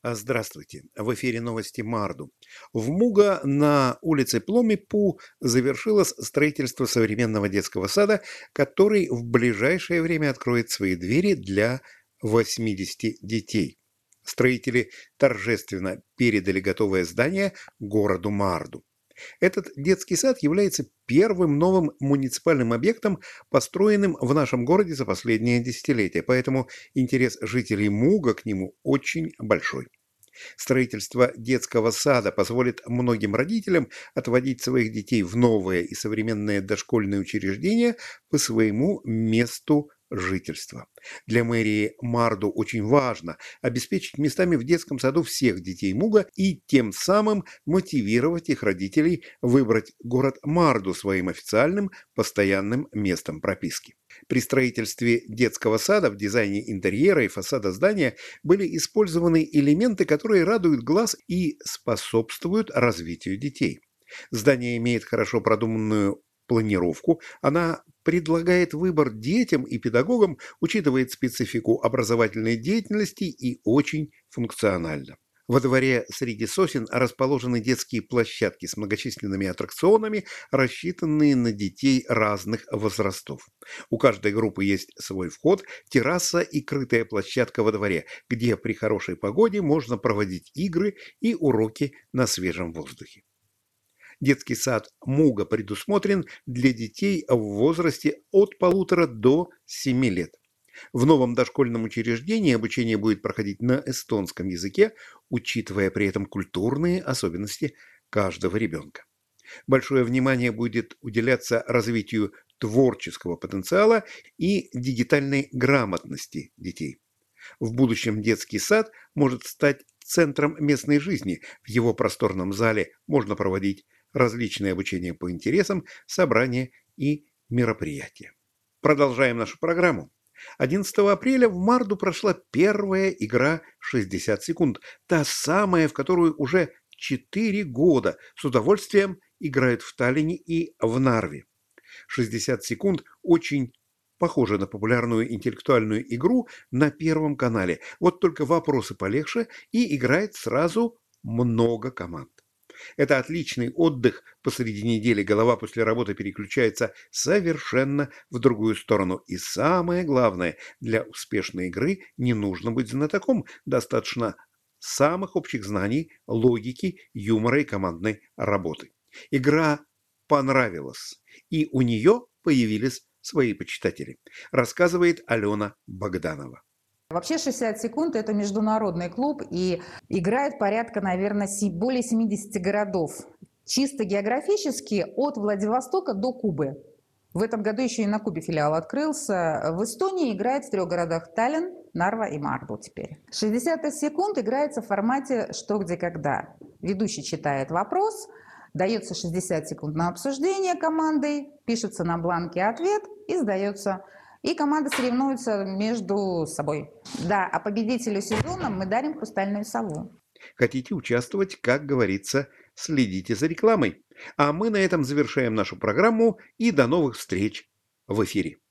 Здравствуйте. В эфире новости Марду. В Муга на улице Пломипу завершилось строительство современного детского сада, который в ближайшее время откроет свои двери для 80 детей. Строители торжественно передали готовое здание городу Марду. Этот детский сад является первым новым муниципальным объектом, построенным в нашем городе за последние десятилетия, поэтому интерес жителей Муга к нему очень большой. Строительство детского сада позволит многим родителям отводить своих детей в новые и современные дошкольные учреждения по своему месту жительства. Для мэрии Марду очень важно обеспечить местами в детском саду всех детей Муга и тем самым мотивировать их родителей выбрать город Марду своим официальным постоянным местом прописки. При строительстве детского сада в дизайне интерьера и фасада здания были использованы элементы, которые радуют глаз и способствуют развитию детей. Здание имеет хорошо продуманную планировку, она предлагает выбор детям и педагогам, учитывает специфику образовательной деятельности и очень функционально. Во дворе среди сосен расположены детские площадки с многочисленными аттракционами, рассчитанные на детей разных возрастов. У каждой группы есть свой вход, терраса и крытая площадка во дворе, где при хорошей погоде можно проводить игры и уроки на свежем воздухе. Детский сад Муга предусмотрен для детей в возрасте от 1,5 до 7 лет. В новом дошкольном учреждении обучение будет проходить на эстонском языке, учитывая при этом культурные особенности каждого ребенка. Большое внимание будет уделяться развитию творческого потенциала и дигитальной грамотности детей. В будущем детский сад может стать центром местной жизни. В его просторном зале можно проводить различные обучения по интересам, собрания и мероприятия. Продолжаем нашу программу. 11 апреля в Марду прошла первая игра «60 секунд», та самая, в которую уже 4 года с удовольствием играют в Таллине и в Нарве. 60 секунд очень похожа на популярную интеллектуальную игру на Первом канале. Вот только вопросы полегче и играет сразу много команд. Это отличный отдых посреди недели. Голова после работы переключается совершенно в другую сторону. И самое главное, для успешной игры не нужно быть знатоком. Достаточно самых общих знаний, логики, юмора и командной работы. Игра понравилась, и у нее появились свои почитатели, рассказывает Алена Богданова. Вообще 60 секунд – это международный клуб, и играет порядка, наверное, более 70 городов. Чисто географически от Владивостока до Кубы. В этом году еще и на Кубе филиал открылся. В Эстонии играет в 3 городах – Таллин, Нарва и Марду теперь. 60 секунд играется в формате «что, где, когда». Ведущий читает вопрос, дается 60 секунд на обсуждение командой, пишется на бланке ответ и сдается. И команды соревнуются между собой. Да, а победителю сезона мы дарим хрустальную сову. Хотите участвовать, как говорится, следите за рекламой. А мы на этом завершаем нашу программу и до новых встреч в эфире.